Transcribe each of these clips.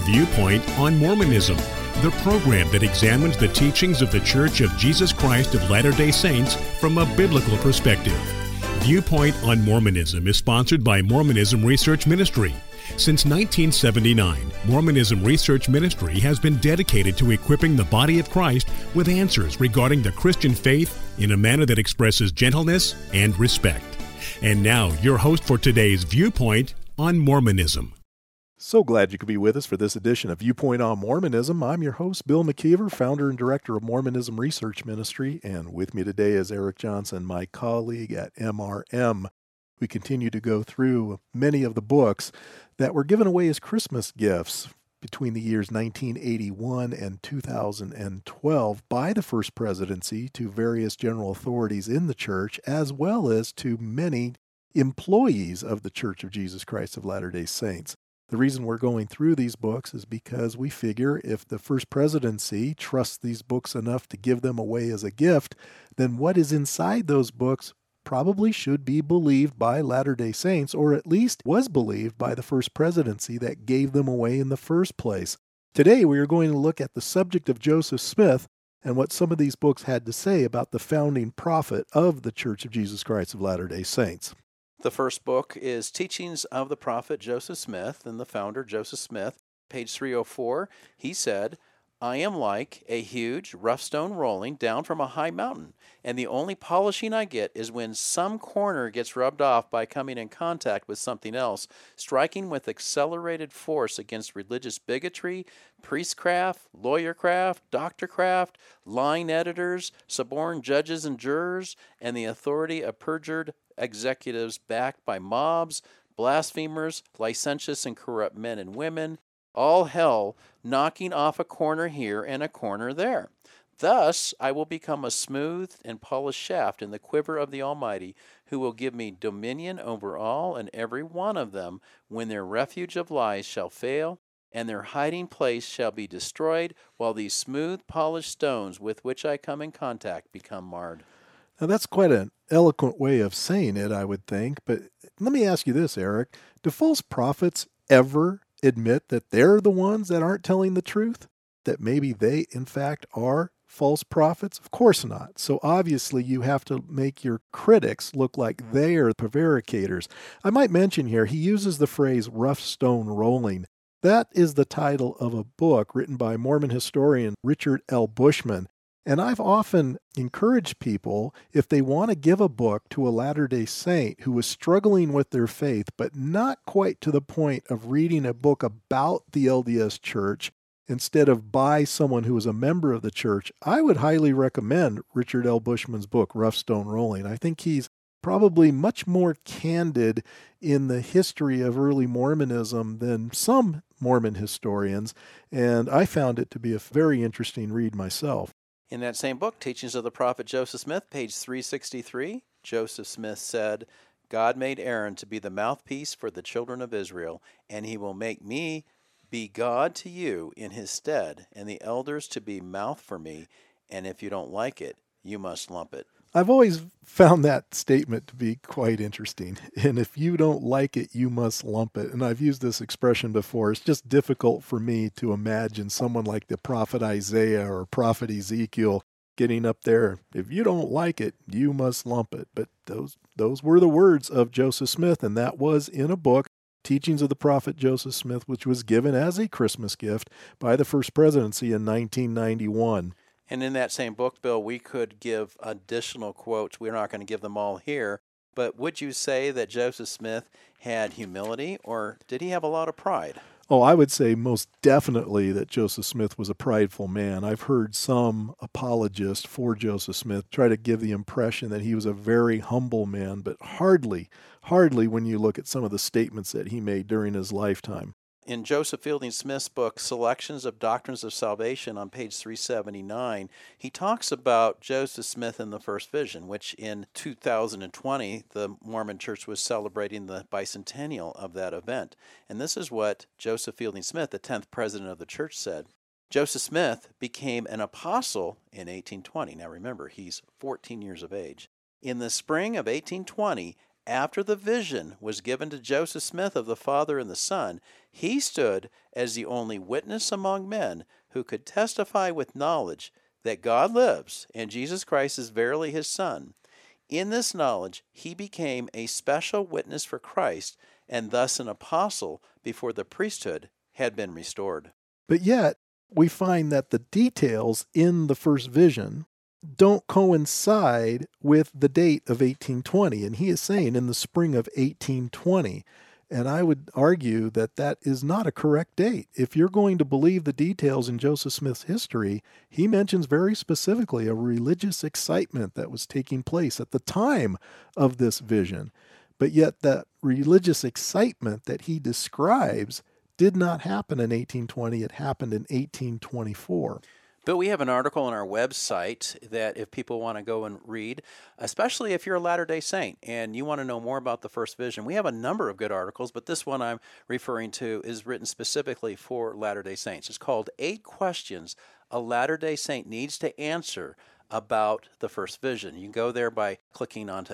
Viewpoint on Mormonism, the program that examines the teachings of the Church of Jesus Christ of Latter-day Saints from a biblical perspective. Viewpoint on Mormonism is sponsored by Mormonism Research Ministry. Since 1979, Mormonism Research Ministry has been dedicated to equipping the body of Christ with answers regarding the Christian faith in a manner that expresses gentleness and respect. And now, your host for today's Viewpoint on Mormonism. So glad you could be with us for this edition of Viewpoint on Mormonism. I'm your host, Bill McKeever, founder and director of Mormonism Research Ministry, and with me today is Eric Johnson, my colleague at MRM. We continue to go through many of the books that were given away as Christmas gifts between the years 1981 and 2012 by the First Presidency to various general authorities in the church, as well as to many employees of the Church of Jesus Christ of Latter-day Saints. The reason we're going through these books is because we figure if the First Presidency trusts these books enough to give them away as a gift, then what is inside those books probably should be believed by Latter-day Saints, or at least was believed by the First Presidency that gave them away in the first place. Today we are going to look at the subject of Joseph Smith and what some of these books had to say about the founding prophet of the Church of Jesus Christ of Latter-day Saints. The first book is Teachings of the Prophet Joseph Smith, and the founder, Joseph Smith, page 304. He said, "I am like a huge rough stone rolling down from a high mountain, and the only polishing I get is when some corner gets rubbed off by coming in contact with something else, striking with accelerated force against religious bigotry, priestcraft, lawyercraft, doctorcraft, lying editors, suborned judges and jurors, and the authority of perjured executives backed by mobs, blasphemers, licentious and corrupt men and women, all hell knocking off a corner here and a corner there. Thus I will become a smooth and polished shaft in the quiver of the Almighty, who will give me dominion over all and every one of them, when their refuge of lies shall fail, and their hiding place shall be destroyed, while these smooth, polished stones with which I come in contact become marred." Now, that's quite an eloquent way of saying it, I would think. But let me ask you this, Eric. Do false prophets ever admit that they're the ones that aren't telling the truth? That maybe they, in fact, are false prophets? Of course not. So obviously you have to make your critics look like they are prevaricators. I might mention here, he uses the phrase rough stone rolling. That is the title of a book written by Mormon historian Richard L. Bushman. And I've often encouraged people, if they want to give a book to a Latter-day Saint who is struggling with their faith, but not quite to the point of reading a book about the LDS Church, instead of by someone who is a member of the church, I would highly recommend Richard L. Bushman's book, Rough Stone Rolling. I think he's probably much more candid in the history of early Mormonism than some Mormon historians, and I found it to be a very interesting read myself. In that same book, Teachings of the Prophet Joseph Smith, page 363, Joseph Smith said, "God made Aaron to be the mouthpiece for the children of Israel, and he will make me be God to you in his stead, and the elders to be mouth for me, and if you don't like it, you must lump it." I've always found that statement to be quite interesting. And if you don't like it, you must lump it. And I've used this expression before. It's just difficult for me to imagine someone like the prophet Isaiah or prophet Ezekiel getting up there. If you don't like it, you must lump it. But those were the words of Joseph Smith, and that was in a book, Teachings of the Prophet Joseph Smith, which was given as a Christmas gift by the First Presidency in 1991. And in that same book, Bill, we could give additional quotes. We're not going to give them all here. But would you say that Joseph Smith had humility, or did he have a lot of pride? Oh, I would say most definitely that Joseph Smith was a prideful man. I've heard some apologists for Joseph Smith try to give the impression that he was a very humble man, but hardly when you look at some of the statements that he made during his lifetime. In Joseph Fielding Smith's book, Selections of Doctrines of Salvation, on page 379, he talks about Joseph Smith and the First Vision, which in 2020, the Mormon Church was celebrating the bicentennial of that event. And this is what Joseph Fielding Smith, the 10th president of the church, said. Joseph Smith became an apostle in 1820. Now remember, he's 14 years of age. In the spring of 1820, After the vision was given to Joseph Smith of the Father and the Son, he stood as the only witness among men who could testify with knowledge that God lives and Jesus Christ is verily his Son. In this knowledge, he became a special witness for Christ and thus an apostle before the priesthood had been restored. But yet, we find that the details in the first vision don't coincide with the date of 1820. And he is saying in the spring of 1820. And I would argue that that is not a correct date. If you're going to believe the details in Joseph Smith's history, he mentions very specifically a religious excitement that was taking place at the time of this vision. But yet that religious excitement that he describes did not happen in 1820. It happened in 1824. But we have an article on our website that if people want to go and read, especially if you're a Latter-day Saint and you want to know more about the first vision, we have a number of good articles, but this one I'm referring to is written specifically for Latter-day Saints. It's called 8 Questions a Latter-day Saint Needs to Answer About the First Vision. You can go there by clicking onto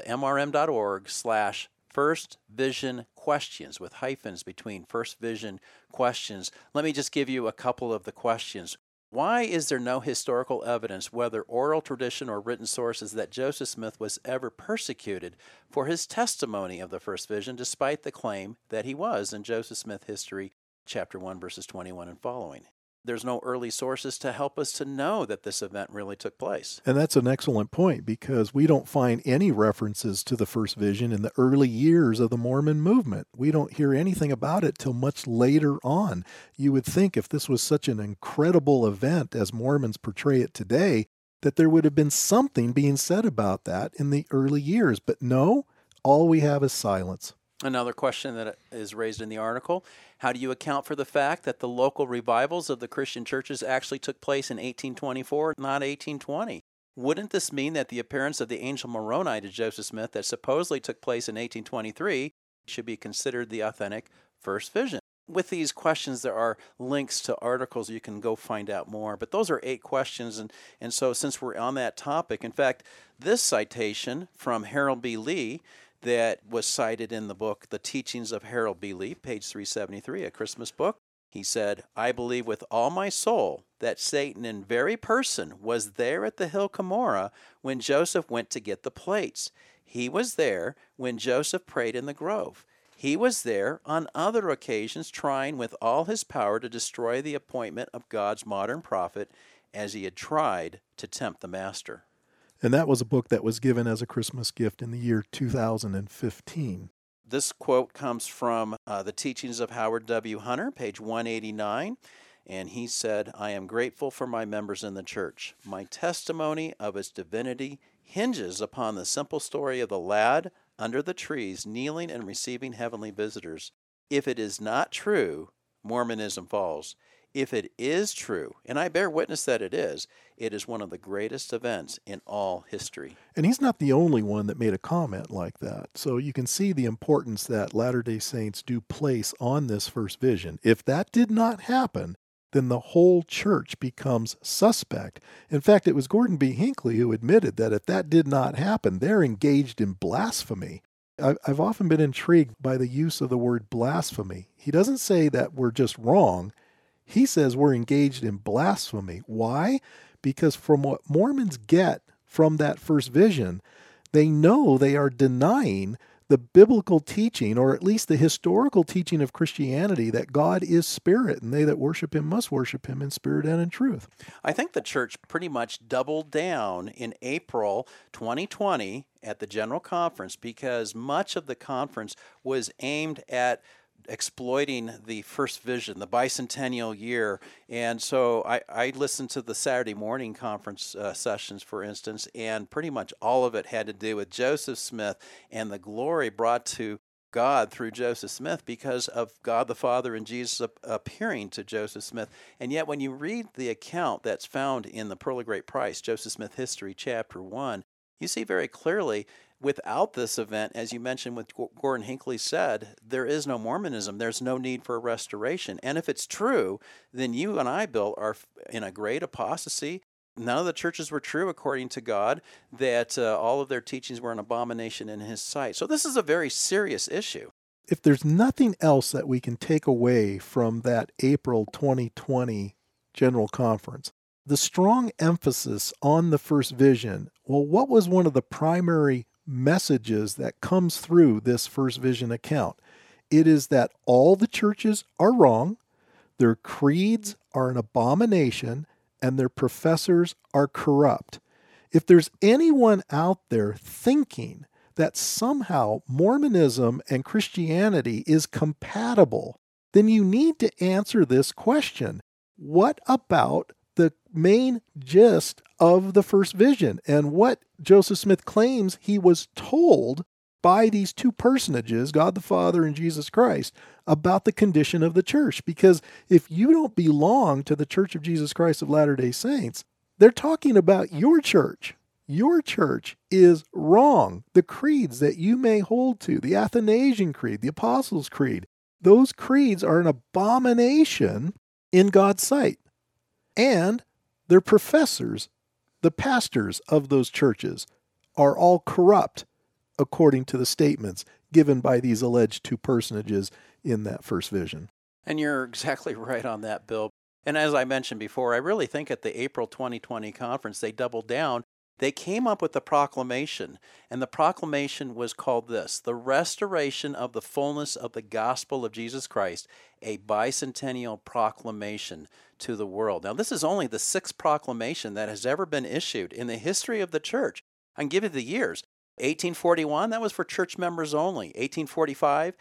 mrm.org/First Vision Questions with hyphens between First Vision Questions. Let me just give you a couple of the questions. Why is there no historical evidence, whether oral tradition or written sources, that Joseph Smith was ever persecuted for his testimony of the first vision, despite the claim that he was in Joseph Smith History, chapter 1, verses 21 and following? There's no early sources to help us to know that this event really took place. And that's an excellent point, because we don't find any references to the first vision in the early years of the Mormon movement. We don't hear anything about it till much later on. You would think if this was such an incredible event as Mormons portray it today, that there would have been something being said about that in the early years. But no, all we have is silence. Another question that is raised in the article: how do you account for the fact that the local revivals of the Christian churches actually took place in 1824, not 1820? Wouldn't this mean that the appearance of the angel Moroni to Joseph Smith that supposedly took place in 1823 should be considered the authentic first vision? With these questions, there are links to articles you can go find out more, but those are 8 questions, and so since we're on that topic, in fact, this citation from Harold B. Lee that was cited in the book, The Teachings of Harold B. Lee, page 373, a Christmas book. He said, "I believe with all my soul that Satan in very person was there at the hill Cumorah when Joseph went to get the plates. He was there when Joseph prayed in the grove. He was there on other occasions trying with all his power to destroy the appointment of God's modern prophet as he had tried to tempt the master." And that was a book that was given as a Christmas gift in the year 2015. This quote comes from The Teachings of Howard W. Hunter, page 189. And he said, "I am grateful for my members in the church. My testimony of its divinity hinges upon the simple story of the lad under the trees kneeling and receiving heavenly visitors. If it is not true, Mormonism falls. If it is true, and I bear witness that it is one of the greatest events in all history." And he's not the only one that made a comment like that. So you can see the importance that Latter-day Saints do place on this first vision. If that did not happen, then the whole church becomes suspect. In fact, it was Gordon B. Hinckley who admitted that if that did not happen, they're engaged in blasphemy. I've often been intrigued by the use of the word blasphemy. He doesn't say that we're just wrong. He says we're engaged in blasphemy. Why? Because from what Mormons get from that first vision, they know they are denying the biblical teaching, or at least the historical teaching of Christianity, that God is spirit, and they that worship him must worship him in spirit and in truth. I think the church pretty much doubled down in April 2020 at the General Conference, because much of the conference was aimed at exploiting the first vision, the bicentennial year. And so I listened to the Saturday morning conference sessions, for instance, and pretty much all of it had to do with Joseph Smith and the glory brought to God through Joseph Smith because of God the Father and Jesus appearing to Joseph Smith. And yet when you read the account that's found in the Pearl of Great Price, Joseph Smith History, chapter 1, you see very clearly, without this event, as you mentioned, what Gordon Hinckley said, there is no Mormonism. There's no need for a restoration. And if it's true, then you and I, Bill, are in a great apostasy. None of the churches were true according to God, that all of their teachings were an abomination in His sight. So this is a very serious issue. If there's nothing else that we can take away from that April 2020 General Conference, the strong emphasis on the first vision, well, what was one of the primary messages that comes through this first vision account? It is that all the churches are wrong, their creeds are an abomination, and their professors are corrupt. If there's anyone out there thinking that somehow Mormonism and Christianity is compatible, then you need to answer this question. What about the main gist of the first vision and what Joseph Smith claims he was told by these two personages, God the Father and Jesus Christ, about the condition of the church? Because if you don't belong to the Church of Jesus Christ of Latter-day Saints, they're talking about your church. Your church is wrong. The creeds that you may hold to, the Athanasian Creed, the Apostles' Creed, those creeds are an abomination in God's sight. And their professors, the pastors of those churches, are all corrupt, according to the statements given by these alleged two personages in that first vision. And you're exactly right on that, Bill. And as I mentioned before, I really think at the April 2020 conference, they doubled down. They came up with a proclamation, and the proclamation was called this: the restoration of the fullness of the gospel of Jesus Christ, a bicentennial proclamation to the world. Now, this is only the sixth proclamation that has ever been issued in the history of the church. I can give you the years. 1841, that was for church members only. 1845,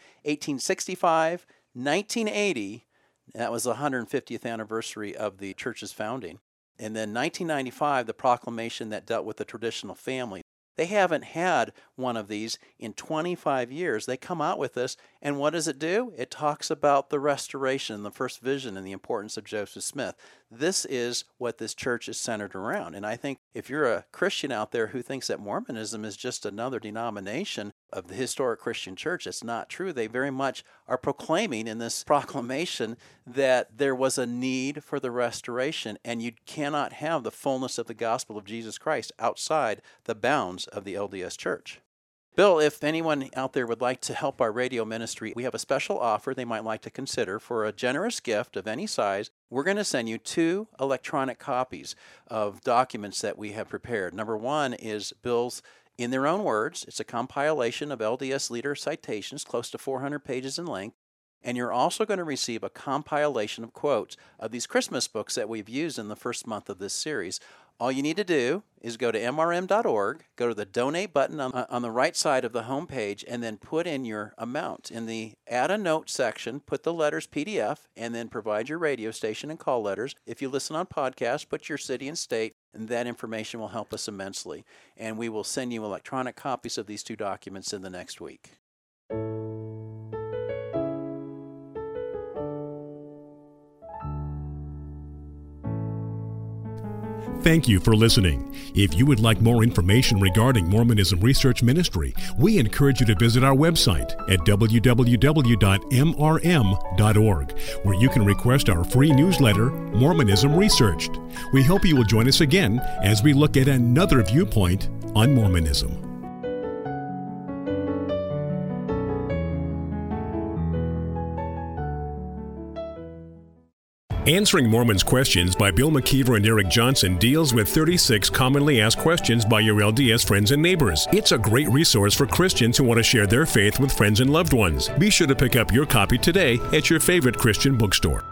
1865, 1980, that was the 150th anniversary of the church's founding. And then 1995, the proclamation that dealt with the traditional family. They haven't had one of these in 25 years. They come out with this, and what does it do? It talks about the restoration, the first vision, and the importance of Joseph Smith. This is what this church is centered around. And I think if you're a Christian out there who thinks that Mormonism is just another denomination of the historic Christian church, it's not true. They very much are proclaiming in this proclamation that there was a need for the restoration, and you cannot have the fullness of the gospel of Jesus Christ outside the bounds of the LDS Church. Bill, if anyone out there would like to help our radio ministry, we have a special offer they might like to consider. For a generous gift of any size, we're going to send you 2 electronic copies of documents that we have prepared. Number 1 is Bill's In Their Own Words. It's a compilation of LDS leader citations, close to 400 pages in length. And you're also going to receive a compilation of quotes of these Christmas books that we've used in the first month of this series. All you need to do is go to mrm.org, go to the donate button on the right side of the home page, and then put in your amount. In the add a note section, put the letters PDF, and then provide your radio station and call letters. If you listen on podcast, put your city and state, and that information will help us immensely. And we will send you electronic copies of these 2 documents in the next week. Thank you for listening. If you would like more information regarding Mormonism Research Ministry, we encourage you to visit our website at www.mrm.org, where you can request our free newsletter, Mormonism Researched. We hope you will join us again as we look at another viewpoint on Mormonism. Answering Mormons' Questions by Bill McKeever and Eric Johnson deals with 36 commonly asked questions by your LDS friends and neighbors. It's a great resource for Christians who want to share their faith with friends and loved ones. Be sure to pick up your copy today at your favorite Christian bookstore.